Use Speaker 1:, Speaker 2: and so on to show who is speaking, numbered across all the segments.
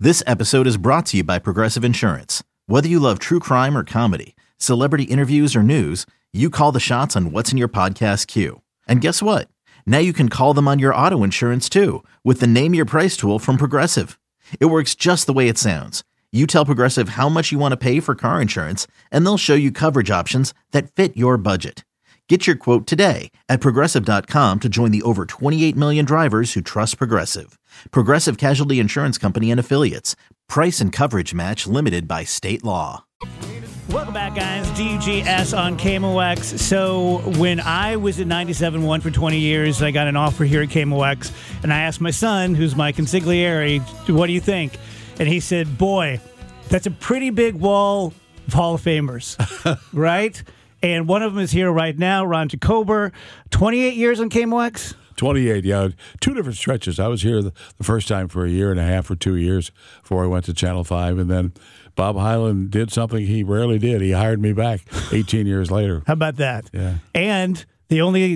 Speaker 1: This episode is brought to you by Progressive Insurance. Whether you love true crime or comedy, celebrity interviews or news, you call the shots on what's in your podcast queue. And guess what? Now you can call them on your auto insurance too with the Name Your Price tool from Progressive. It works just the way it sounds. You tell Progressive how much you want to pay for car insurance, and they'll show you coverage options that fit your budget. Get your quote today at Progressive.com to join the over 28 million drivers who trust Progressive. Progressive Casualty Insurance Company and Affiliates. Price and coverage match limited by state law.
Speaker 2: Welcome back, guys. DGS on KMOX. So when I was at 97.1 for 20 years, I got an offer here at KMOX, and I asked my son, who's my consigliere, what do you think? And he said, boy, that's a pretty big wall of Hall of Famers, right? And one of them is here right now, Ron Jacober, 28 years on KMOX?
Speaker 3: 28, yeah. Two different stretches. I was here the first time for a year and a half or 2 years before I went to Channel 5. And then Bob Hyland did something he rarely did. He hired me back 18 years later.
Speaker 2: How about that?
Speaker 3: Yeah.
Speaker 2: And the only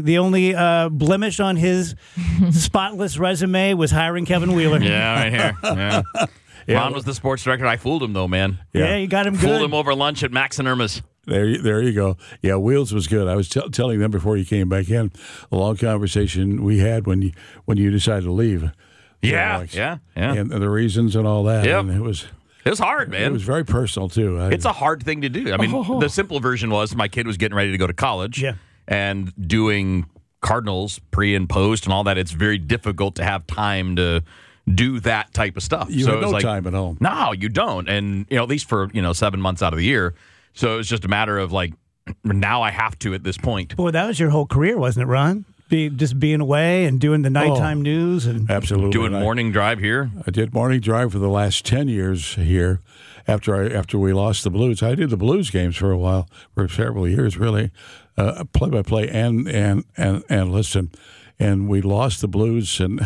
Speaker 2: blemish on his spotless resume was hiring Kevin Wheeler.
Speaker 4: Yeah, right here. Yeah. Ron was the sports director. I fooled him, though, man.
Speaker 2: Yeah, you got him good.
Speaker 4: Fooled him over lunch at Max and Irma's.
Speaker 3: There you go. Yeah, Wheels was good. I was telling them before you came back in, a long conversation we had when you decided to leave.
Speaker 4: Yeah.
Speaker 3: And the reasons and all that.
Speaker 4: Yep.
Speaker 3: And it was
Speaker 4: hard, man.
Speaker 3: It was very personal, too.
Speaker 4: It's a hard thing to do. I mean, the simple version was my kid was getting ready to go to college.
Speaker 2: Yeah.
Speaker 4: And doing Cardinals pre and post and all that, it's very difficult to have time to do that type of stuff.
Speaker 3: You have no time at home.
Speaker 4: No, you don't. And, at least for, 7 months out of the year. So it was just a matter of, now I have to at this point.
Speaker 2: Boy, that was your whole career, wasn't it, Ron? Just being away and doing the nighttime news. And
Speaker 3: absolutely.
Speaker 4: Doing morning drive here.
Speaker 3: I did morning drive for the last 10 years here after we lost the Blues. I did the Blues games for a while, for several years, really, play-by-play and listen. And we lost the Blues, and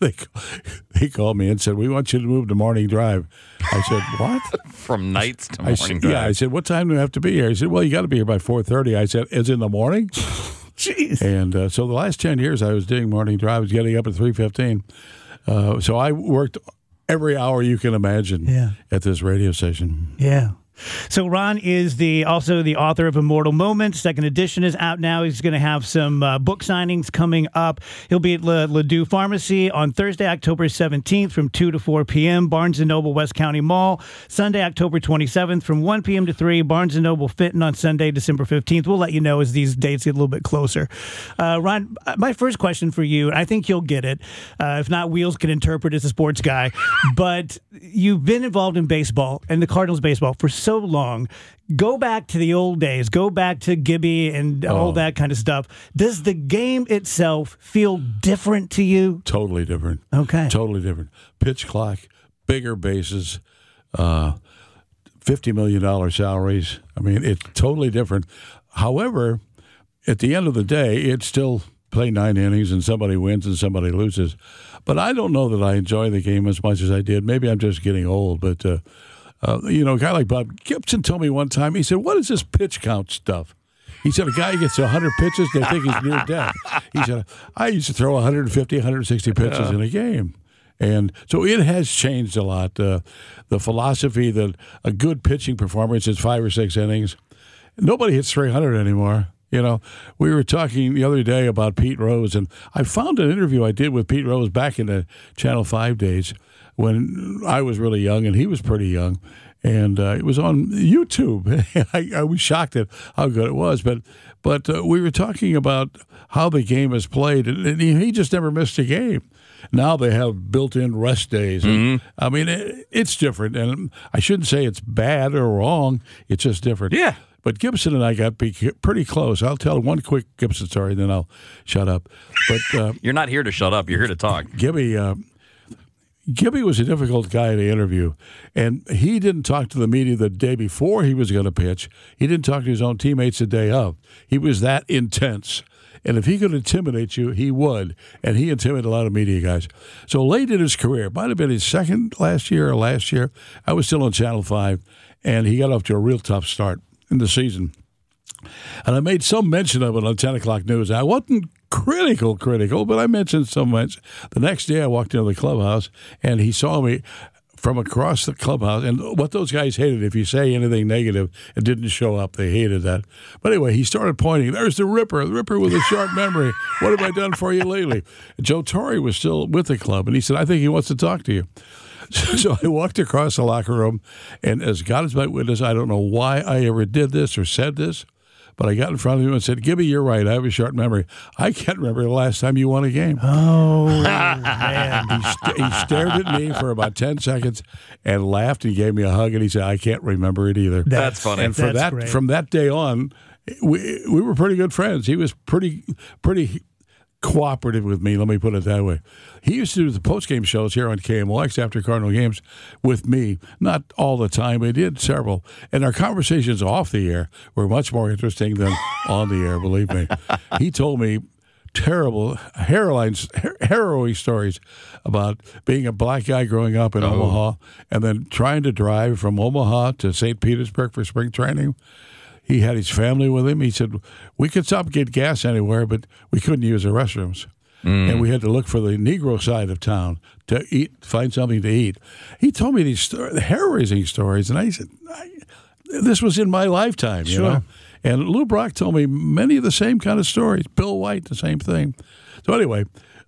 Speaker 3: they called me and said, we want you to move to morning drive. I said, what?
Speaker 4: From nights to morning drive.
Speaker 3: Yeah, I said, what time do we have to be here? He said, well, you got to be here by 4:30. I said, is it in the morning?
Speaker 2: Jeez.
Speaker 3: And so the last 10 years I was doing morning drive. I was getting up at 3:15. So I worked every hour you can imagine at this radio station.
Speaker 2: Yeah. So Ron is also the author of Immortal Moments. Second edition is out now. He's going to have some book signings coming up. He'll be at Ladue Pharmacy on Thursday, October 17th from 2 to 4 p.m., Barnes & Noble West County Mall. Sunday, October 27th from 1 p.m. to 3, Barnes & Noble Fitton on Sunday, December 15th. We'll let you know as these dates get a little bit closer. Ron, my first question for you, and I think you'll get it. If not, Wheels can interpret as a sports guy. But you've been involved in baseball and the Cardinals baseball for so long. Go back to the old days. Go back to Gibby and all that kind of stuff. Does the game itself feel different to you?
Speaker 3: Totally different.
Speaker 2: Okay.
Speaker 3: Totally different. Pitch clock, bigger bases, $50 million salaries. I mean, it's totally different. However, at the end of the day, it's still play 9 innings and somebody wins and somebody loses. But I don't know that I enjoy the game as much as I did. Maybe I'm just getting old, but a guy like Bob Gibson told me one time, he said, what is this pitch count stuff? He said, a guy gets 100 pitches, they think he's near death. He said, I used to throw 150, 160 pitches in a game. And so it has changed a lot. The philosophy that a good pitching performance is 5 or 6 innings. Nobody hits 300 anymore. We were talking the other day about Pete Rose, and I found an interview I did with Pete Rose back in the Channel 5 days when I was really young and he was pretty young, and it was on YouTube. I was shocked at how good it was, but we were talking about how the game is played, and he just never missed a game. Now they have built-in rest days.
Speaker 4: Mm-hmm.
Speaker 3: I mean, it's different, and I shouldn't say it's bad or wrong. It's just different.
Speaker 4: Yeah.
Speaker 3: But Gibson and I got pretty close. I'll tell one quick Gibson story, then I'll shut up. But
Speaker 4: you're not here to shut up. You're here to talk.
Speaker 3: Gibby was a difficult guy to interview, and he didn't talk to the media the day before he was going to pitch. He didn't talk to his own teammates the day of. He was that intense. And if he could intimidate you, he would. And he intimidated a lot of media guys. So late in his career, might have been his second last year, I was still on Channel 5, and he got off to a real tough start in the season. And I made some mention of it on 10 o'clock news. I wasn't critical, but I mentioned so much. The next day I walked into the clubhouse, and he saw me from across the clubhouse. And what those guys hated, if you say anything negative, it didn't show up. They hated that. But anyway, he started pointing. There's the Ripper with a short memory. What have I done for you lately? And Joe Torre was still with the club, and he said, I think he wants to talk to you. So I walked across the locker room, and as God is my witness, I don't know why I ever did this or said this, but I got in front of him and said, Gibby, you're right. I have a short memory. I can't remember the last time you won a game.
Speaker 2: Oh, man.
Speaker 3: He stared at me for about 10 seconds and laughed and gave me a hug, and he said, I can't remember it either.
Speaker 4: That's funny.
Speaker 3: And from that day on, we were pretty good friends. He was pretty cooperative with me, let me put it that way. He used to do the post-game shows here on KMOX after Cardinal games with me. Not all the time, but he did several. And our conversations off the air were much more interesting than on the air, believe me. He told me terrible, harrowing stories about being a black guy growing up in Omaha and then trying to drive from Omaha to St. Petersburg for spring training. He had his family with him. He said, we could stop and get gas anywhere, but we couldn't use the restrooms. And we had to look for the Negro side of town to eat, find something to eat. He told me these hair-raising stories, and I said, this was in my lifetime, you know? And Lou Brock told me many of the same kind of stories. Bill White, the same thing. So anyway,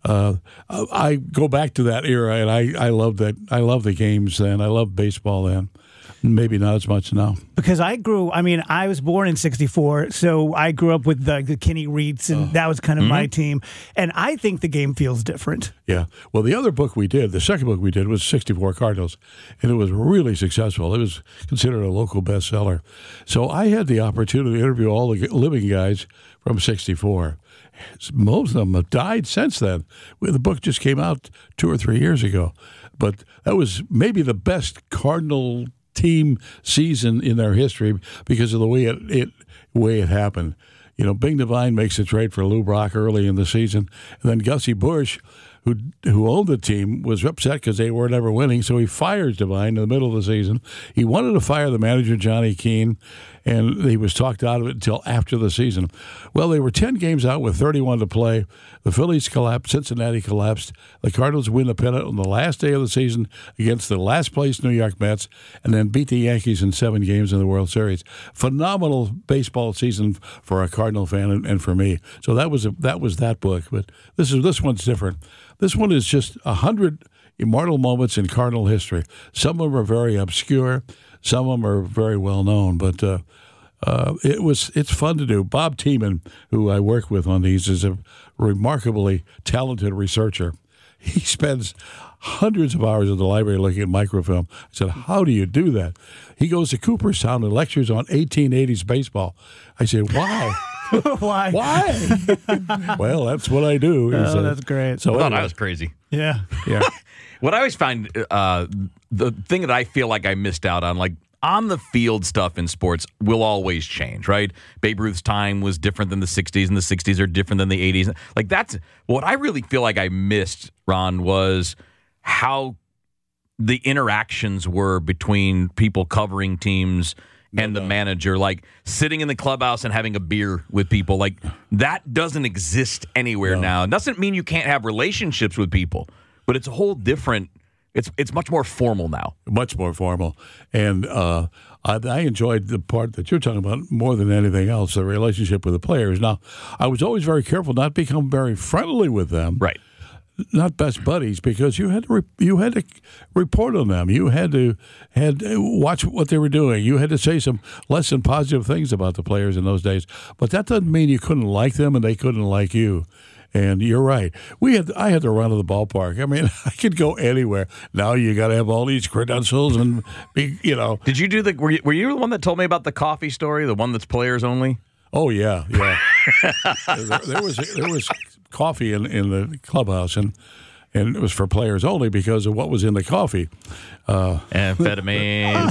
Speaker 3: I go back to that era, and I love that. I love the games then. I love baseball then. Maybe not as much now.
Speaker 2: Because I was born in 64, so I grew up with the Kenny Reeds, and that was kind of my team. And I think the game feels different.
Speaker 3: Yeah. Well, the other book we did, the second book we did, was 64 Cardinals, and it was really successful. It was considered a local bestseller. So I had the opportunity to interview all the living guys from 64. Most of them have died since then. The book just came out 2 or 3 years ago. But that was maybe the best Cardinal team season in their history because of the way it happened. You know, Bing Devine makes a trade for Lou Brock early in the season, and then Gussie Busch, who owned the team, was upset because they weren't ever winning, so he fires Devine in the middle of the season. He wanted to fire the manager, Johnny Keane, and he was talked out of it until after the season. Well, they were 10 games out with 31 to play. The Phillies collapsed. Cincinnati collapsed. The Cardinals win the pennant on the last day of the season against the last-place New York Mets, and then beat the Yankees in 7 games in the World Series. Phenomenal baseball season for a Cardinal fan and for me. So that was that book. But this one's different. This one is just 100 immortal moments in Cardinal history. Some of them are very obscure. Some of them are very well known. But it's fun to do. Bob Tiemann, who I work with on these, is a remarkably talented researcher. He spends hundreds of hours in the library looking at microfilm. I said, how do you do that? He goes to Cooperstown and lectures on 1880s baseball. I said, why?
Speaker 2: Why?
Speaker 3: Well, that's what I do.
Speaker 2: That's great.
Speaker 4: So I thought I was crazy.
Speaker 2: Yeah.
Speaker 4: What I always find, the thing that I feel like I missed out on, like on the field stuff in sports will always change, right? Babe Ruth's time was different than the 60s, and the 60s are different than the 80s. Like that's what I really feel like I missed, Ron, was how the interactions were between people covering teams and the manager, like sitting in the clubhouse and having a beer with people. Like that doesn't exist anywhere now. It doesn't mean you can't have relationships with people, but it's a whole different, it's much more formal now.
Speaker 3: Much more formal. And I enjoyed the part that you're talking about more than anything else, the relationship with the players. Now, I was always very careful not to become very friendly with them.
Speaker 4: Right.
Speaker 3: Not best buddies, because you had to report on them. You had to watch what they were doing. You had to say some less than positive things about the players in those days. But that doesn't mean you couldn't like them and they couldn't like you. And you're right. I had to run to the ballpark. I mean, I could go anywhere. Now you got to have all these credentials and be, you know.
Speaker 4: Did you do the? Were you the one that told me about the coffee story? The one that's players only?
Speaker 3: Oh yeah. there was coffee in the clubhouse, and it was for players only because of what was in the coffee.
Speaker 4: Amphetamines.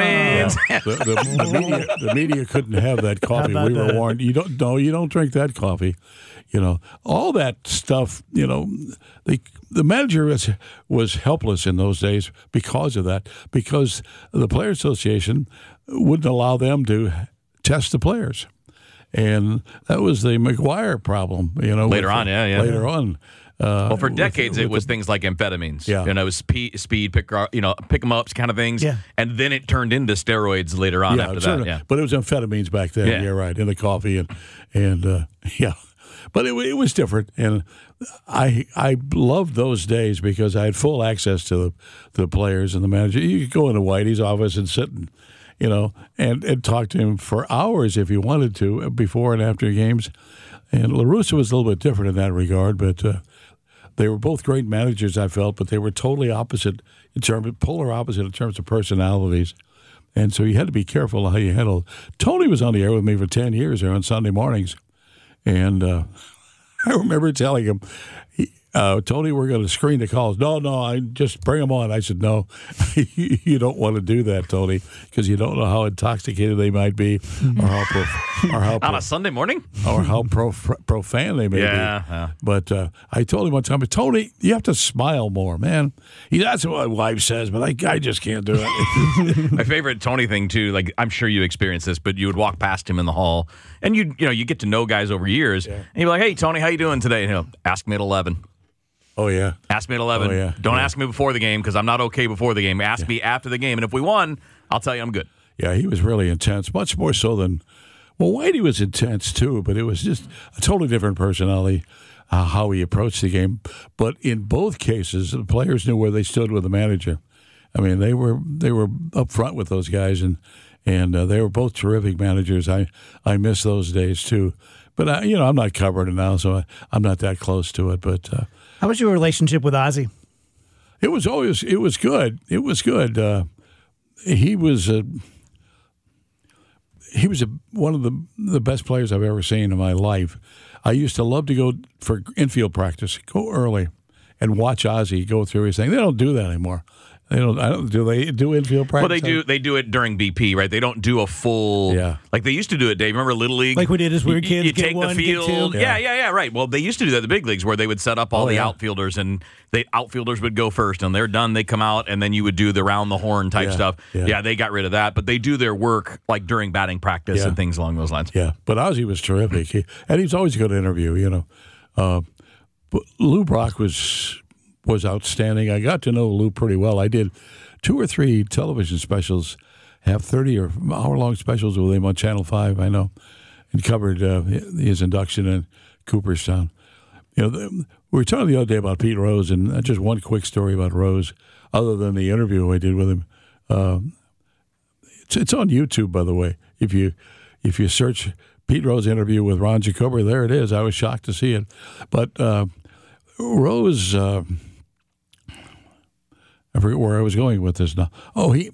Speaker 3: The media couldn't have that coffee. We were warned. You don't drink that coffee. You know, all that stuff. You know, the manager was helpless in those days because of that. Because the Players Association wouldn't allow them to test the players. and that was the McGuire problem.
Speaker 4: Later on.
Speaker 3: Later on.
Speaker 4: Well, for decades, it was things like amphetamines.
Speaker 3: Yeah.
Speaker 4: It was speed, pick 'em ups kind of things.
Speaker 2: Yeah.
Speaker 4: And then it turned into steroids later on after that. Yeah.
Speaker 3: But it was amphetamines back then.
Speaker 4: Yeah.
Speaker 3: You're right, in the coffee and yeah. But it was different, and I loved those days because I had full access to the players and the manager. You could go into Whitey's office and sit and talk to him for hours if you wanted to before and after games. And La Russa was a little bit different in that regard, but they were both great managers, I felt, but they were totally polar opposite in terms of personalities. And so you had to be careful how you handled. Tony was on the air with me for 10 years there on Sunday mornings. And I remember telling him, Tony, we're going to screen the calls. No, I just bring them on. I said, no, you don't want to do that, Tony, because you don't know how intoxicated they might be or how
Speaker 4: on a Sunday morning?
Speaker 3: Or how profane they may be.
Speaker 4: Yeah.
Speaker 3: But I told him one time, Tony, you have to smile more, man. That's what my wife says, but I just can't do it.
Speaker 4: My favorite Tony thing, too, like I'm sure you experienced this, but you would walk past him in the hall, and you get to know guys over years, and you'd be like, hey, Tony, how you doing today? And he'll ask me at 11.
Speaker 3: Oh, yeah.
Speaker 4: Ask me at 11.
Speaker 3: Oh, yeah.
Speaker 4: Don't ask me before the game because I'm not okay before the game. Ask me after the game, and if we won, I'll tell you I'm good.
Speaker 3: Yeah, he was really intense, much more so than – well, Whitey was intense too, but it was just a totally different personality, how he approached the game. But in both cases, the players knew where they stood with the manager. I mean, they were up front with those guys, and they were both terrific managers. I miss those days too. But, I'm not covering it now, so I'm not that close to it. But
Speaker 2: how was your relationship with Ozzie?
Speaker 3: It was good. It was good. He was one of the best players I've ever seen in my life. I used to love to go for infield practice, go early, and watch Ozzie go through his thing. They don't do that anymore. Do they do infield practice?
Speaker 4: Well, they do it during BP, right? They don't do a full like they used to do it, Dave. Remember Little League?
Speaker 2: Like we did as we were kids.
Speaker 4: You
Speaker 2: get
Speaker 4: take
Speaker 2: one,
Speaker 4: the field.
Speaker 2: Get two.
Speaker 4: Yeah, right. Well, they used to do that in the big leagues where they would set up all the outfielders, and the outfielders would go first, and they're done. They come out, and then you would do the round the horn type stuff. Yeah, they got rid of that, but they do their work like during batting practice and things along those lines.
Speaker 3: Yeah, but Ozzie was terrific, and he's always a good interview. But Lou Brock was outstanding. I got to know Lou pretty well. I did 2 or 3 television specials, have 30 or hour-long specials with him on Channel 5, I know, and covered his induction in Cooperstown. We were talking the other day about Pete Rose, and just one quick story about Rose, other than the interview I did with him. It's on YouTube, by the way. If you search Pete Rose interview with Ron Jacober, there it is. I was shocked to see it. But Rose... I forget where I was going with this now. Oh, he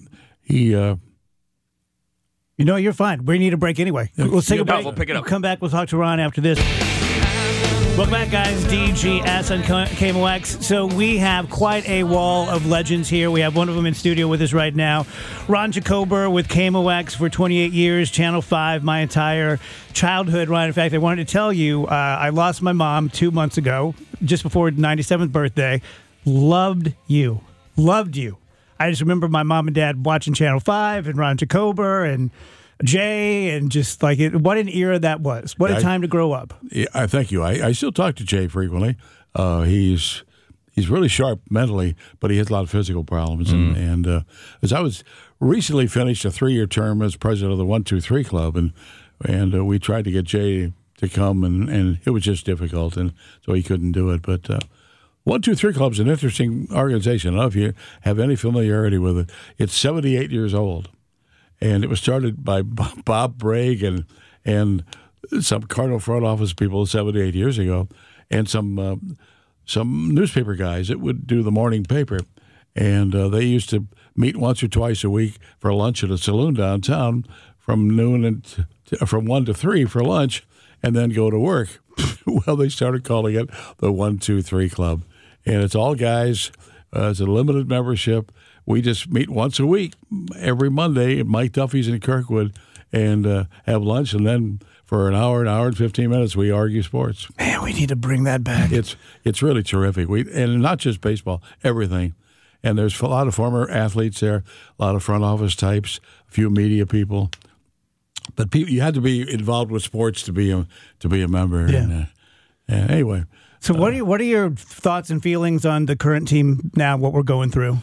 Speaker 2: you're fine. We need a break anyway. Let's take a break.
Speaker 4: We'll pick it up.
Speaker 2: We'll come back. We'll talk to Ron after this. Welcome back, guys. DGS on KMOX. So we have quite a wall of legends here. We have one of them in studio with us right now. Ron Jacober with KMOX for 28 years, Channel 5, my entire childhood. Ron, in fact, I wanted to tell you, I lost my mom 2 months ago, just before 97th birthday. Loved you. I just remember my mom and dad watching Channel 5 and Ron Jacober and Jay, and just like what an era that was. What a time to grow up.
Speaker 3: Yeah, thank you. I still talk to Jay frequently. He's really sharp mentally, but he has a lot of physical problems. And as I was recently finished a 3-year term as president of the 1-2-3 Club, and we tried to get Jay to come, and it was just difficult, and so he couldn't do it. But 1-2-3 Club is an interesting organization. I don't know if you have any familiarity with it. It's 78 years old, and it was started by Bob Bragg and some Cardinal front office people 78 years ago, and some newspaper guys that would do the morning paper. And they used to meet once or twice a week for lunch at a saloon downtown from noon from 1 to 3 for lunch, and then go to work. Well, they started calling it the 1-2-3 Club. And it's all guys. It's a limited membership. We just meet once a week, every Monday at Mike Duffy's in Kirkwood, and have lunch. And then for an hour and 15 minutes, we argue sports.
Speaker 2: Man, we need to bring that back.
Speaker 3: It's really terrific. And not just baseball, everything. And there's a lot of former athletes there, a lot of front office types, a few media people. But you had to be involved with sports to be a member.
Speaker 2: Yeah.
Speaker 3: And anyway.
Speaker 2: So what are your thoughts and feelings on the current team now, what we're going through?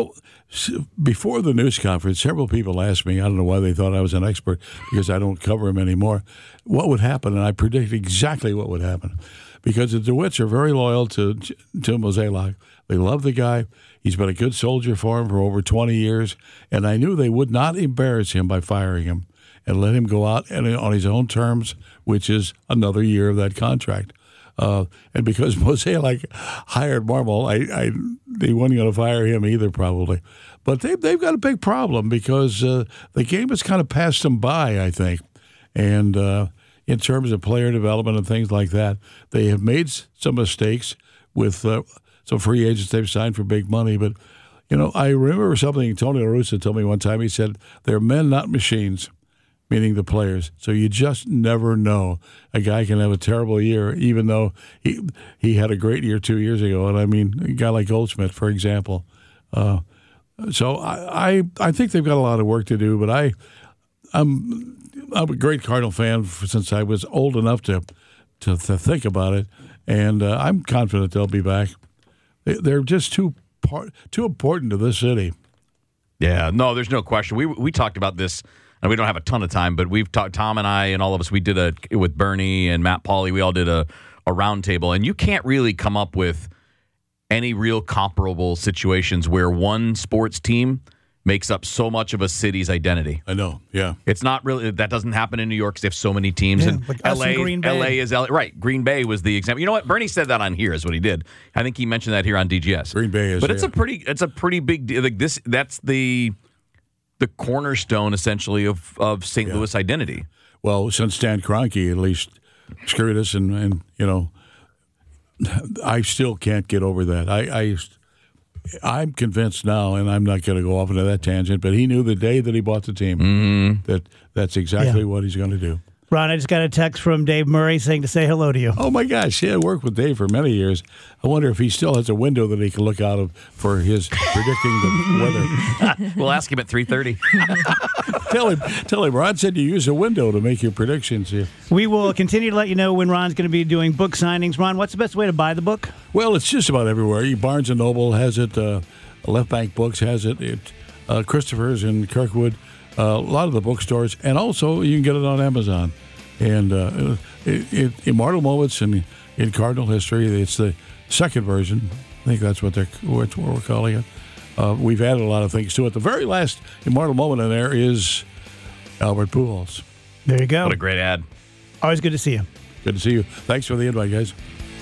Speaker 3: Before the news conference, several people asked me, I don't know why they thought I was an expert because I don't cover them anymore, what would happen, and I predicted exactly what would happen. Because the DeWitts are very loyal to Mozeliak. They love the guy. He's been a good soldier for him for over 20 years, and I knew they would not embarrass him by firing him and let him go out and on his own terms, which is another year of that contract. And because Mozeliak hired Marmol, they weren't going to fire him either, probably. But they've got a big problem because the game has kind of passed them by, I think. And in terms of player development and things like that, they have made some mistakes with some free agents they've signed for big money. But, I remember something Tony La Russa told me one time. He said, they're men, not machines. Meaning the players. So you just never know. A guy can have a terrible year, even though he had a great year 2 years ago. And I mean, a guy like Goldschmidt, for example. So I think they've got a lot of work to do. But I'm a great Cardinal fan since I was old enough to think about it, and I'm confident they'll be back. They're just too important to this city.
Speaker 4: Yeah, no, there's no question. We talked about this. And we don't have a ton of time, but we've talked, Tom and I and all of us, we did with Bernie and Matt Pauley, we all did a roundtable. And you can't really come up with any real comparable situations where one sports team makes up so much of a city's identity.
Speaker 3: I know, yeah.
Speaker 4: It's not really, that doesn't happen in New York because they have so many teams.
Speaker 2: Yeah,
Speaker 4: and
Speaker 2: like us in Green Bay.
Speaker 4: LA is LA. Right, Green Bay was the example. You know what? Bernie said that on here is what he did. I think he mentioned that here on DGS.
Speaker 3: Green Bay is,
Speaker 4: but it's a pretty big deal. Like that's the cornerstone, essentially, of St. Louis identity.
Speaker 3: Well, since Stan Kroenke at least screwed us, and I still can't get over that. I'm convinced now, and I'm not going to go off into that tangent, but he knew the day that he bought the team that's exactly what he's going to do.
Speaker 2: Ron, I just got a text from Dave Murray saying to say hello to you.
Speaker 3: Oh, my gosh. Yeah, I worked with Dave for many years. I wonder if he still has a window that he can look out of for his predicting the weather.
Speaker 4: We'll ask him at 3:30.
Speaker 3: Tell him, Ron said you use a window to make your predictions here.
Speaker 2: We will continue to let you know when Ron's going to be doing book signings. Ron, what's the best way to buy the book?
Speaker 3: Well, it's just about everywhere. Barnes & Noble has it. Left Bank Books has it. Christopher's in Kirkwood. A lot of the bookstores. And also, you can get it on Amazon. And Immortal Moments in Cardinal History, it's the second version. I think that's what we're calling it. We've added a lot of things to it. The very last Immortal Moment in there is Albert Pujols.
Speaker 2: There you go.
Speaker 4: What a great ad.
Speaker 2: Always good to see you.
Speaker 3: Good to see you. Thanks for the invite, guys.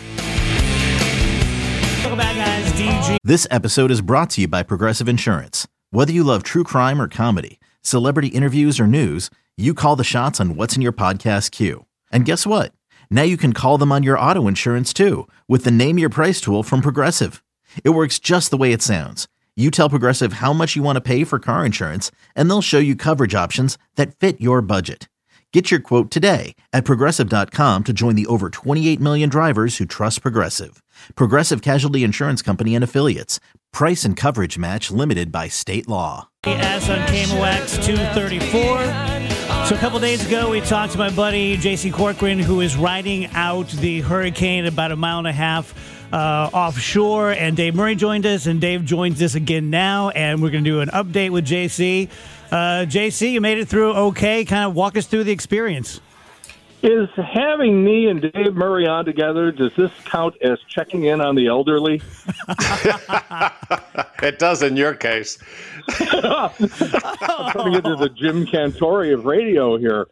Speaker 2: Welcome back, guys. DG.
Speaker 1: This episode is brought to you by Progressive Insurance. Whether you love true crime or comedy, celebrity interviews or news, you call the shots on what's in your podcast queue. And guess what? Now you can call them on your auto insurance too with the Name Your Price tool from Progressive. It works just the way it sounds. You tell Progressive how much you want to pay for car insurance, and they'll show you coverage options that fit your budget. Get your quote today at Progressive.com to join the over 28 million drivers who trust Progressive. Progressive Casualty Insurance Company and Affiliates. Price and coverage match limited by state law.
Speaker 2: As on KMOX 234. So a couple days ago, we talked to my buddy J.C. Corcoran, who is riding out the hurricane about a mile and a half offshore, and Dave Murray joined us, and Dave joins us again now, and we're going to do an update with J.C. J.C., you made it through okay. Kind of walk us through the experience.
Speaker 5: Is having me and Dave Murray on together, does this count as checking in on the elderly?
Speaker 6: It does in your case.
Speaker 5: I'm turning into the Jim Cantori of radio here.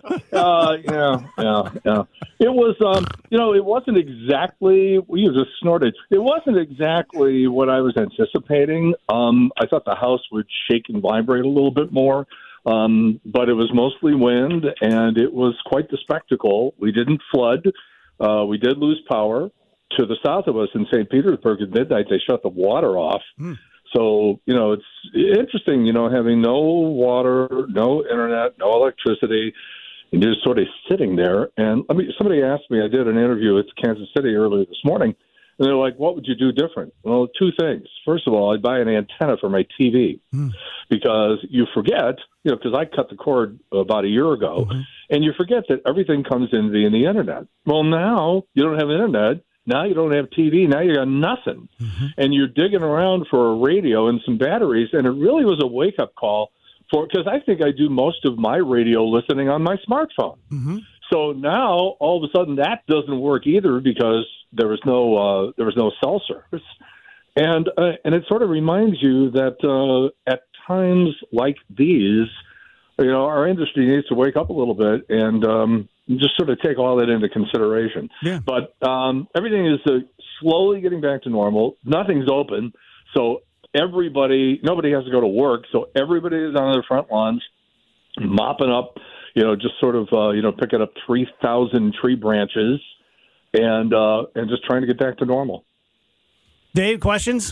Speaker 5: Yeah. It was, it wasn't exactly, you just snorted. It wasn't exactly what I was anticipating. I thought the house would shake and vibrate a little bit more. But it was mostly wind, and it was quite the spectacle. We didn't flood. We did lose power. To the south of us in St. Petersburg at midnight, they shut the water off. So, it's interesting, having no water, no internet, no electricity, and just sort of sitting there. And somebody asked me, I did an interview at Kansas City earlier this morning, And they're like, what would you do different? Well, two things. First of all, I'd buy an antenna for my TV because you forget, because I cut the cord about a year ago, and you forget that everything comes in via the internet. Well, now you don't have internet. Now you don't have TV. Now you got nothing. And you're digging around for a radio and some batteries, and it really was a wake-up call because I think I do most of my radio listening on my smartphone. So now all of a sudden that doesn't work either because there was no cell service, and it sort of reminds you that at times like these, our industry needs to wake up a little bit and just sort of take all that into consideration.
Speaker 2: Yeah.
Speaker 5: But everything is slowly getting back to normal. Nothing's open, so nobody has to go to work, so everybody is on their front lawns mopping up. Just sort of, picking up 3,000 tree branches and just trying to get back to normal.
Speaker 2: Dave, questions?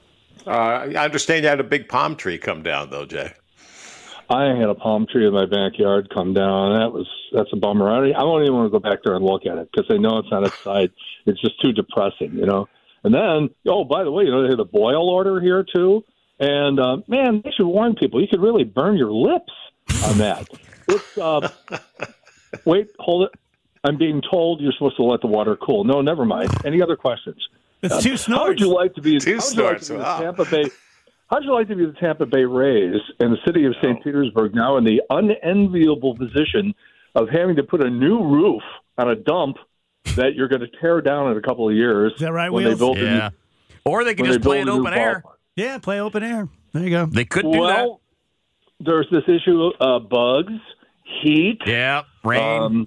Speaker 6: I understand you had a big palm tree come down, though, Jay.
Speaker 5: I had a palm tree in my backyard come down. That's a bummer. I don't even want to go back there and look at it because I know it's on its side. It's just too depressing, And then, by the way, they had a boil order here, too. And, man, they should warn people. You could really burn your lips on that. It's wait, hold it. I'm being told you're supposed to let the water cool. No, never mind. Any other questions?
Speaker 2: It's two snorts.
Speaker 5: How would you like to be
Speaker 6: Two snorts.
Speaker 5: Tampa Bay? How'd you like to be the Tampa Bay Rays and the city of St. Petersburg now in the unenviable position of having to put a new roof on a dump that you're going to tear down in a couple of years?
Speaker 2: Is that right,
Speaker 5: when
Speaker 2: Wheels?
Speaker 5: they build
Speaker 4: Yeah. Or they can just play it open air.
Speaker 2: Yeah, play open air. There you go.
Speaker 4: They could do that.
Speaker 5: There's this issue of bugs, heat.
Speaker 4: Yeah, rain.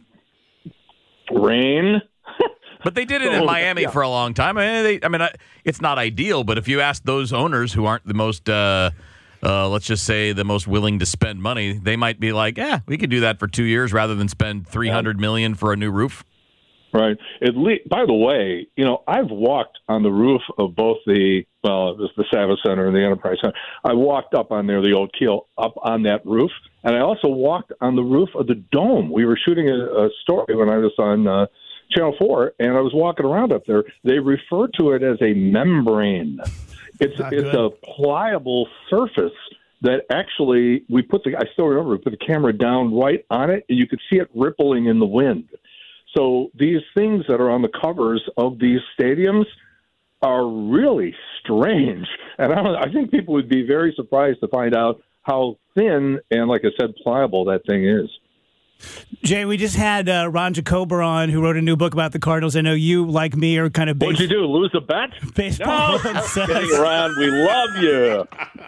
Speaker 5: Rain.
Speaker 4: But they did it in Miami for a long time. It's not ideal, but if you ask those owners who aren't the most, let's just say, the most willing to spend money, they might be like, "Yeah, we could do that for 2 years rather than spend $300 million for a new roof."
Speaker 5: Right. By the way, I've walked on the roof of both it was the Savas Center and the Enterprise Center. I walked up on there, the old keel, up on that roof, and I also walked on the roof of the Dome. We were shooting a story when I was on Channel 4, and I was walking around up there. They refer to it as a membrane. It's a pliable surface that actually I still remember, we put the camera down right on it, and you could see it rippling in the wind. So these things that are on the covers of these stadiums are really strange. And I think people would be very surprised to find out how thin and, like I said, pliable that thing is.
Speaker 2: Jay, we just had Ron Jacober on, who wrote a new book about the Cardinals. I know you, like me, are kind of
Speaker 5: What'd you do, lose a bet?
Speaker 2: Baseball.
Speaker 5: No, kidding, Ron. We love you.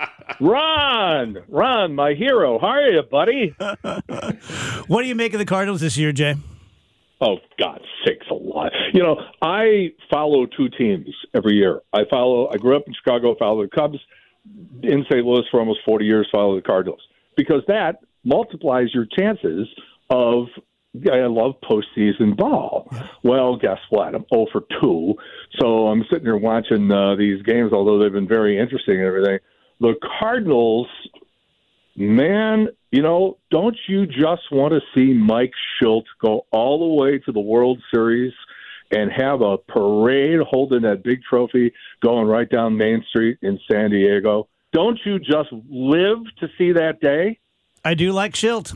Speaker 5: Ron, my hero. How are you, buddy?
Speaker 2: What do you make of the Cardinals this year, Jay?
Speaker 5: Oh, God's sakes alive. I follow two teams every year. I grew up in Chicago, follow the Cubs. In St. Louis for almost 40 years, follow the Cardinals. Because that multiplies your chances of, I love postseason ball. Well, guess what? I'm 0 for 2. So I'm sitting here watching these games, although they've been very interesting and everything. The Cardinals, man, don't you just want to see Mike Shildt go all the way to the World Series and have a parade holding that big trophy going right down Main Street in San Diego? Don't you just live to see that day?
Speaker 2: I do like Shildt.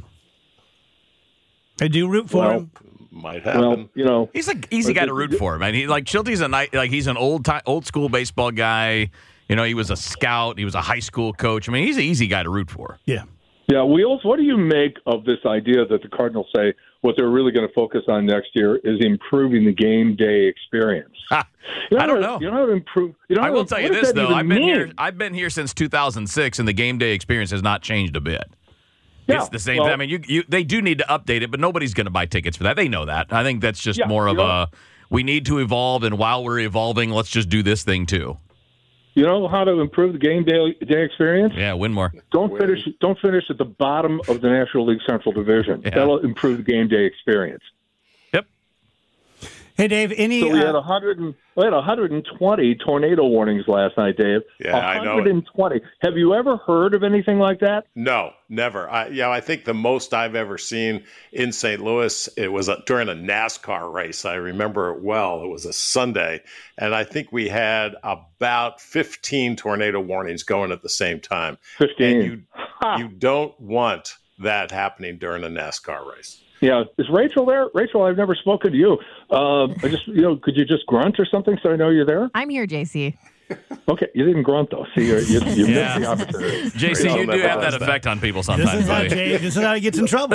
Speaker 2: I do root for him.
Speaker 6: Might happen.
Speaker 5: Well,
Speaker 4: He's an easy guy to root for. Man, Shildt, he's an old school baseball guy. He was a scout. He was a high school coach. He's an easy guy to root for.
Speaker 2: Yeah.
Speaker 5: Yeah, Wheels, what do you make of this idea that the Cardinals say what they're really going to focus on next year is improving the game day experience?
Speaker 4: I don't know. I will tell you this, though. I've been here since 2006, and the game day experience has not changed a bit.
Speaker 5: Yeah,
Speaker 4: it's the same thing. They do need to update it, but nobody's going to buy tickets for that. They know that. I think that's just more of we need to evolve, and while we're evolving, let's just do this thing, too.
Speaker 5: You know how to improve the game day experience?
Speaker 4: Yeah, win more.
Speaker 5: Don't finish at the bottom of the National League Central Division.
Speaker 4: Yeah.
Speaker 5: That'll improve the game day experience.
Speaker 4: Yep.
Speaker 2: Hey, Dave,
Speaker 5: So we had 120 tornado warnings last night, Dave.
Speaker 6: Yeah, I know it.
Speaker 5: 120. Have you ever heard of anything like that?
Speaker 6: No, never. I think the most I've ever seen in St. Louis, it was during a NASCAR race. I remember it well. It was a Sunday, and I think we had about 15 tornado warnings going at the same time.
Speaker 5: 15.
Speaker 6: And you don't want that happening during a NASCAR race.
Speaker 5: Yeah, is Rachel there? Rachel, I've never spoken to you. Could you just grunt or something so I know you're there?
Speaker 7: I'm here, JC.
Speaker 5: Okay, you didn't grunt though. See, you missed the opportunity.
Speaker 4: JC, you do have that effect on people sometimes.
Speaker 2: This is how he gets in trouble.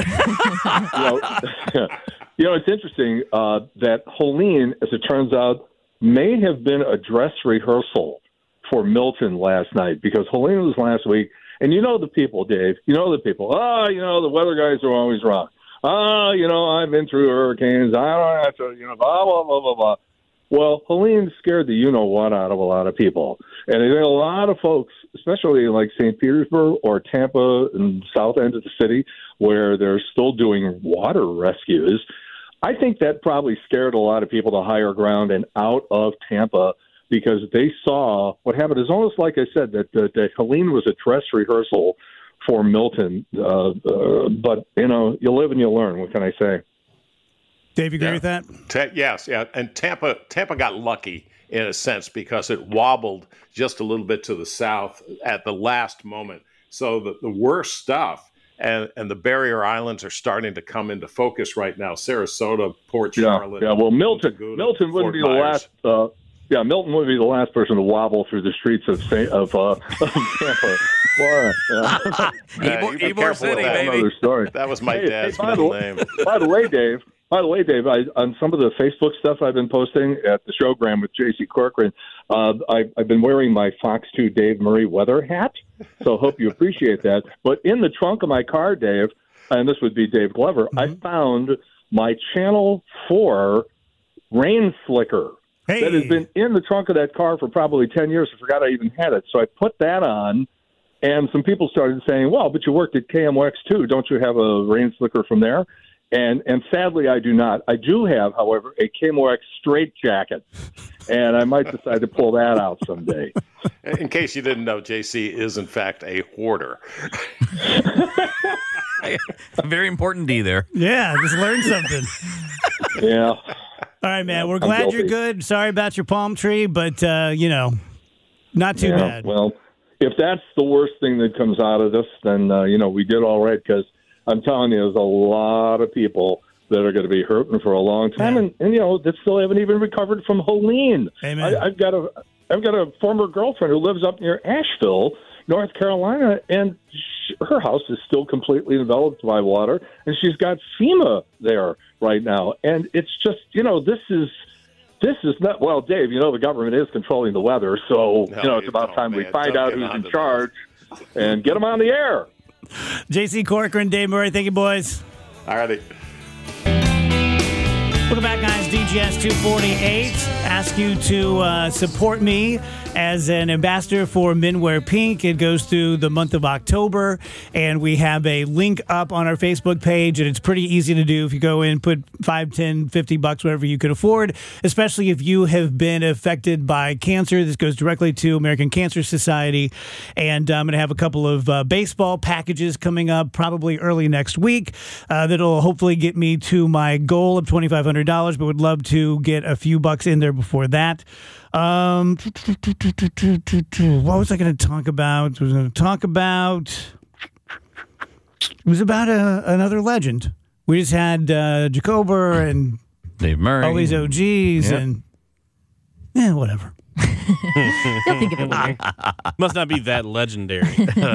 Speaker 5: It's interesting that Helene, as it turns out, may have been a dress rehearsal for Milton last night, because Helene was last week, and you know the people, Dave. You know the people. The weather guys are always wrong. I've been through hurricanes. I don't have to, blah, blah, blah, blah, blah. Well, Helene scared the you-know-what out of a lot of people. And I think a lot of folks, especially in like St. Petersburg or Tampa and south end of the city, where they're still doing water rescues, I think that probably scared a lot of people to higher ground and out of Tampa, because they saw what happened. It's almost like I said, that Helene was a dress rehearsal for Milton, but you live and you learn. What can I say?
Speaker 2: Dave, you agree with that?
Speaker 6: Yes, yeah. And Tampa got lucky in a sense, because it wobbled just a little bit to the south at the last moment. So the worst stuff and the barrier islands are starting to come into focus right now. Sarasota, Port Charlotte.
Speaker 5: Yeah. Well, Milton wouldn't be the last. Milton would be the last person to wobble through the streets of Tampa. Well,
Speaker 4: Ybor City, baby.
Speaker 5: Another story.
Speaker 6: That was my dad's middle name.
Speaker 5: By the way, Dave, on some of the Facebook stuff I've been posting at the Showgram with JC Corcoran, I've been wearing my Fox 2 Dave Murray weather hat, so hope you appreciate that. But in the trunk of my car, Dave, and this would be Dave Glover, I found my Channel 4 rain slicker.
Speaker 2: Hey.
Speaker 5: That has been in the trunk of that car for probably 10 years. I forgot I even had it. So I put that on, and some people started saying, well, but you worked at KMOX too. Don't you have a rain slicker from there? And sadly, I do not. I do have, however, a KMOX straight jacket, and I might decide to pull that out someday.
Speaker 6: In case you didn't know, JC is, in fact, a hoarder.
Speaker 4: Very important D there.
Speaker 2: Yeah, just learned something.
Speaker 5: Yeah.
Speaker 2: All right, man. We're glad you're good. Sorry about your palm tree, but, not too bad.
Speaker 5: Well, if that's the worst thing that comes out of this, then, we did all right, because I'm telling you, there's a lot of people that are going to be hurting for a long time, and that still haven't even recovered from Helene.
Speaker 2: Amen.
Speaker 5: I've got a former girlfriend who lives up near Asheville, North Carolina, and her house is still completely enveloped by water, and she's got FEMA there right now. And it's just, this is not, well, Dave, the government is controlling the weather, so, it's about time we find out who's in charge and get them on the air.
Speaker 2: JC Corcoran, Dave Murray, thank you, boys.
Speaker 6: All righty.
Speaker 2: Welcome back, guys. DGS 248. Ask you to support me as an ambassador for Men Wear Pink. It goes through the month of October, and we have a link up on our Facebook page, and it's pretty easy to do. If you go in, put $5, $10, $50, whatever you can afford, especially if you have been affected by cancer. This goes directly to American Cancer Society, and I'm going to have a couple of baseball packages coming up probably early next week that'll hopefully get me to my goal of $2,500, but would love to get a few bucks in there before that. What was I going to talk about? It was about another legend. We just had Jacober and
Speaker 4: Dave Murray,
Speaker 2: all these OGs, and whatever.
Speaker 7: You'll think of it later.
Speaker 8: Must not be that legendary.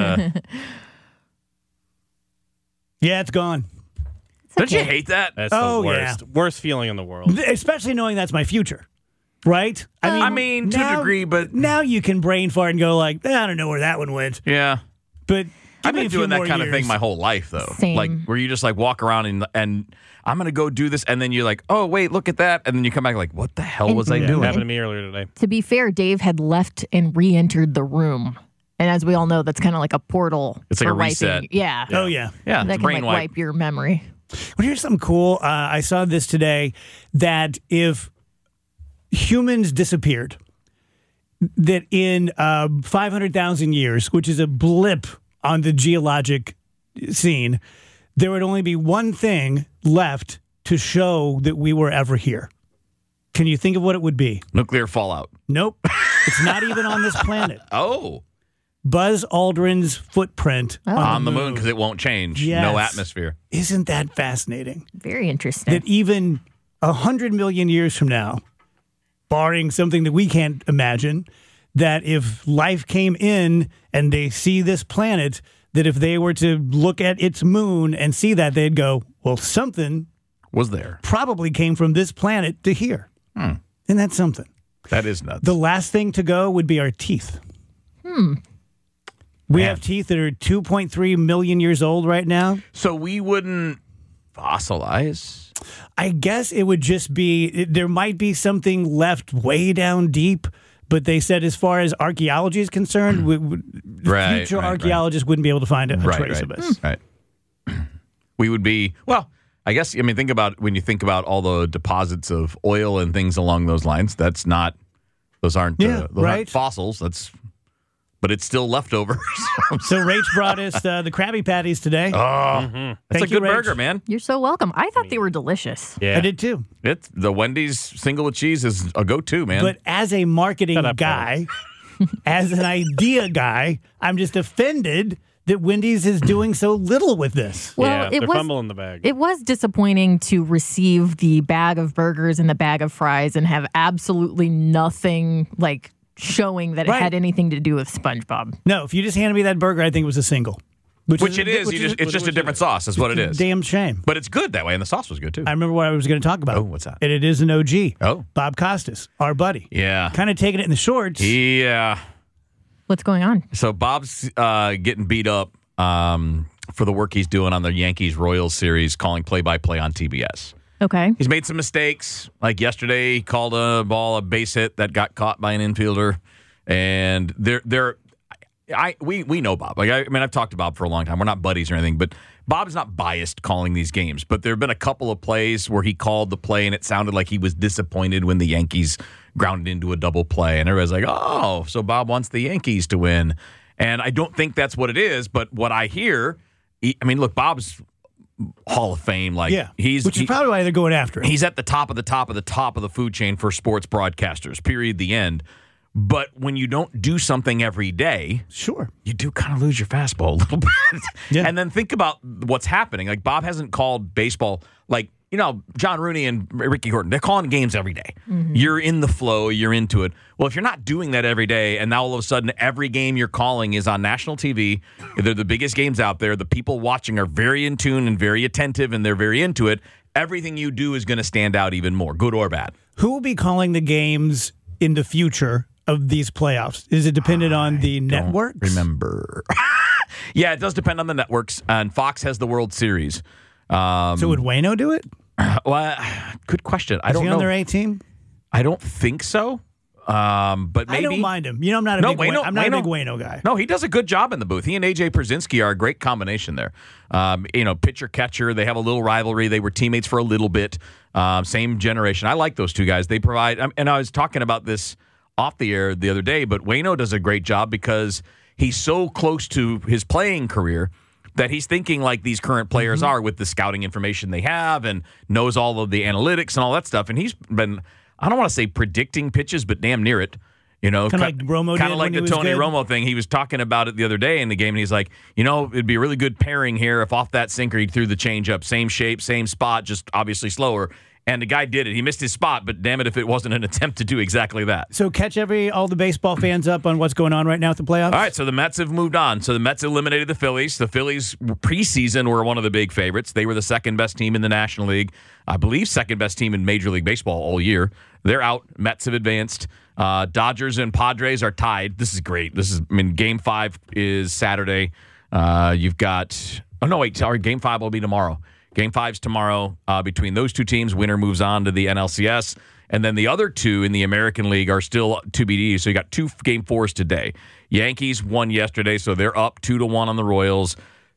Speaker 2: Yeah, it's gone.
Speaker 4: Don't you hate that?
Speaker 8: That's the worst.
Speaker 2: Yeah.
Speaker 8: Worst feeling in the world.
Speaker 2: Especially knowing that's my future. Right?
Speaker 4: I mean, to a degree, but
Speaker 2: now you can brain fart and go like, I don't know where that one went.
Speaker 4: Yeah.
Speaker 2: But
Speaker 4: I've been doing that kind of thing my whole life, though.
Speaker 7: Same.
Speaker 4: Like, where you just, walk around and I'm going to go do this, and then you're like, oh, wait, look at that. And then you come back like, what the hell was I doing?
Speaker 8: Happened to me earlier today.
Speaker 7: To be fair, Dave had left and re-entered the room. And as we all know, that's kind of like a portal.
Speaker 4: It's like
Speaker 7: for
Speaker 4: a reset.
Speaker 7: wiping. Yeah.
Speaker 2: Oh, yeah.
Speaker 4: Yeah,
Speaker 7: That
Speaker 4: it's
Speaker 7: can
Speaker 4: brain wipe.
Speaker 7: wipe your memory.
Speaker 2: Well, here's something cool. I saw this today that if humans disappeared, that in 500,000 years, which is a blip on the geologic scene, there would only be one thing left to show that we were ever here. Can you think of what it would be?
Speaker 4: Nuclear fallout.
Speaker 2: Nope. It's not even on this planet.
Speaker 4: Oh.
Speaker 2: Buzz Aldrin's footprint
Speaker 4: On the moon because it won't change.
Speaker 2: Yes.
Speaker 4: No atmosphere.
Speaker 2: Isn't that fascinating?
Speaker 7: Very interesting.
Speaker 2: That even 100 million years from now, barring something that we can't imagine, that if life came in and they see this planet, that if they were to look at its moon and see that, they'd go, well, something
Speaker 4: Was there.
Speaker 2: probably came from this planet to here. Isn't that something?
Speaker 4: That is nuts.
Speaker 2: The last thing to go would be our teeth. We
Speaker 4: Man.
Speaker 2: have teeth that are 2.3 million years old right now.
Speaker 4: So we wouldn't fossilize?
Speaker 2: I guess it would just be, there might be something left way down deep, but they said as far as archaeology is concerned,
Speaker 4: Right,
Speaker 2: future
Speaker 4: right,
Speaker 2: archaeologists wouldn't be able to find a trace of us.
Speaker 4: Right. We would be, well, I guess, think about, when you think about all the deposits of oil and things along those lines, those aren't
Speaker 2: right.
Speaker 4: fossils. But it's still leftovers.
Speaker 2: So Rach brought us the Krabby Patties today.
Speaker 4: That's
Speaker 2: Thank
Speaker 4: a good
Speaker 2: you, Rach.
Speaker 4: burger, man.
Speaker 7: You're so welcome. I thought they were delicious.
Speaker 8: Yeah.
Speaker 2: I did too.
Speaker 4: It's the Wendy's single with cheese is a go-to, man.
Speaker 2: But as a marketing
Speaker 8: Shut up,
Speaker 2: guy, as an idea guy, I'm just offended that Wendy's is doing so little with this.
Speaker 7: Well,
Speaker 8: yeah,
Speaker 7: it
Speaker 8: they're
Speaker 7: was
Speaker 8: fumbling the bag.
Speaker 7: it was disappointing to receive the bag of burgers and the bag of fries and have absolutely nothing like showing that it
Speaker 2: Right.
Speaker 7: had anything to do with SpongeBob.
Speaker 2: No, if you just handed me that burger, I think it was a single.
Speaker 4: which it is. It's just a different sauce. Is what it is.
Speaker 2: Damn shame.
Speaker 4: But it's good that way, and the sauce was good too.
Speaker 2: I remember what I was going to talk about.
Speaker 4: Oh, what's that?
Speaker 2: And it is an OG.
Speaker 4: Oh.
Speaker 2: Bob Costas, our buddy.
Speaker 4: Yeah.
Speaker 2: Kind of taking it in the shorts.
Speaker 4: Yeah.
Speaker 7: What's going on?
Speaker 4: So Bob's getting beat up for the work he's doing on the Yankees-Royals series, calling play-by-play on TBS.
Speaker 7: Okay.
Speaker 4: He's made some mistakes. Like yesterday, he called a ball a base hit that got caught by an infielder, and we know Bob. I've talked to Bob for a long time. We're not buddies or anything, but Bob's not biased calling these games. But there have been a couple of plays where he called the play, and it sounded like he was disappointed when the Yankees grounded into a double play, and everybody's like, "Oh, so Bob wants the Yankees to win." And I don't think that's what it is. But what I hear, look, Bob's Hall of Fame,
Speaker 2: Which is probably why they're going after it.
Speaker 4: He's at the top of the food chain for sports broadcasters, period, the end. But when you don't do something every day,
Speaker 2: Sure.
Speaker 4: you do kind of lose your fastball a little bit.
Speaker 2: Yeah.
Speaker 4: And then think about what's happening. Like, Bob hasn't called baseball, John Rooney and Ricky Horton, they're calling games every day.
Speaker 7: Mm-hmm.
Speaker 4: You're in the flow, you're into it. Well, if you're not doing that every day, and now all of a sudden every game you're calling is on national TV, they're the biggest games out there, the people watching are very in tune and very attentive, and they're very into it, everything you do is going to stand out even more, good or bad.
Speaker 2: Who will be calling the games in the future of these playoffs? Is it dependent on the networks?
Speaker 4: Remember. Yeah, it does depend on the networks, and Fox has the World Series.
Speaker 2: So would Wayno do it?
Speaker 4: Well, good question. I
Speaker 2: Is
Speaker 4: don't
Speaker 2: he
Speaker 4: know.
Speaker 2: on their A team?
Speaker 4: I don't think so. But maybe.
Speaker 2: I don't mind him. I'm not a big Wayno guy.
Speaker 4: No, he does a good job in the booth. He and AJ Przinsky are a great combination there. Pitcher catcher. They have a little rivalry. They were teammates for a little bit. Same generation. I like those two guys. They provide. And I was talking about this off the air the other day. But Wayno does a great job because he's so close to his playing career that he's thinking like these current players are with the scouting information they have and knows all of the analytics and all that stuff. And he's been, I don't want to say predicting pitches, but damn near it. Kind of
Speaker 2: like Romo did
Speaker 4: kind of like
Speaker 2: when he
Speaker 4: the
Speaker 2: was
Speaker 4: Tony
Speaker 2: good.
Speaker 4: Romo thing. He was talking about it the other day in the game, and he's like, it'd be a really good pairing here if off that sinker he threw the changeup, same shape, same spot, just obviously slower. And the guy did it. He missed his spot, but damn it if it wasn't an attempt to do exactly that.
Speaker 2: So catch all the baseball fans up on what's going on right now with the playoffs.
Speaker 4: All right, so the Mets have moved on. So the Mets eliminated the Phillies. The Phillies preseason were one of the big favorites. They were the second best team in the National League. I believe second best team in Major League Baseball all year. They're out. Mets have advanced. Dodgers and Padres are tied. This is great. Game 5 is Saturday. You've got Game 5 will be tomorrow. Game 5's tomorrow. Between those two teams, winner moves on to the NLCS. And then the other two in the American League are still to be. So you got 2 Game 4s today. Yankees won yesterday, so they're up 2-1 on the Royals.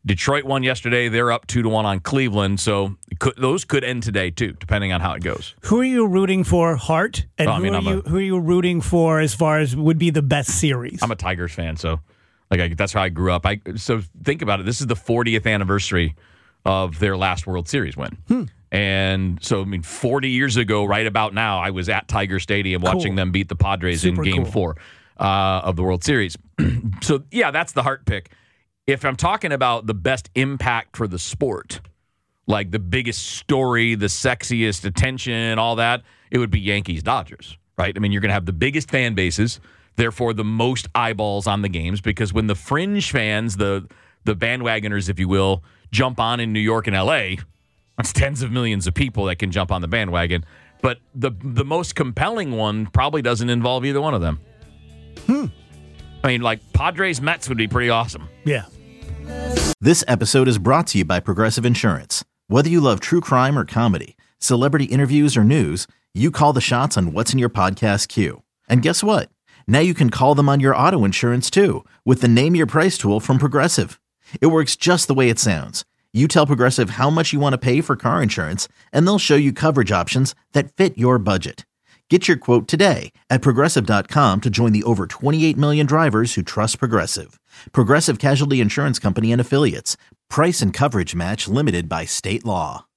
Speaker 4: Detroit won yesterday. They're up 2-1 on Cleveland. So those could end today, too, depending on how it goes.
Speaker 2: Who are you rooting for, Hart? And who are you rooting for as far as would be the best series?
Speaker 4: I'm a Tigers fan, so that's how I grew up. So think about it. This is the 40th anniversary of their last World Series win. And so, 40 years ago, right about now, I was at Tiger Stadium watching them beat the Padres in Game 4 of the World Series. So, yeah, that's the Hart pick. If I'm talking about the best impact for the sport, like the biggest story, the sexiest attention, all that, it would be Yankees-Dodgers, right? I mean, you're going to have the biggest fan bases, therefore the most eyeballs on the games, because when the fringe fans, the bandwagoners, if you will, jump on in New York and L.A., that's tens of millions of people that can jump on the bandwagon. But the most compelling one probably doesn't involve either one of them. I mean, like Padres-Mets would be pretty awesome.
Speaker 2: Yeah.
Speaker 1: This episode is brought to you by Progressive Insurance. Whether you love true crime or comedy, celebrity interviews or news, you call the shots on what's in your podcast queue. And guess what? Now you can call them on your auto insurance too with the Name Your Price tool from Progressive. It works just the way it sounds. You tell Progressive how much you want to pay for car insurance, and they'll show you coverage options that fit your budget. Get your quote today at Progressive.com to join the over 28 million drivers who trust Progressive. Progressive Casualty Insurance Company and Affiliates. Price and coverage match limited by state law.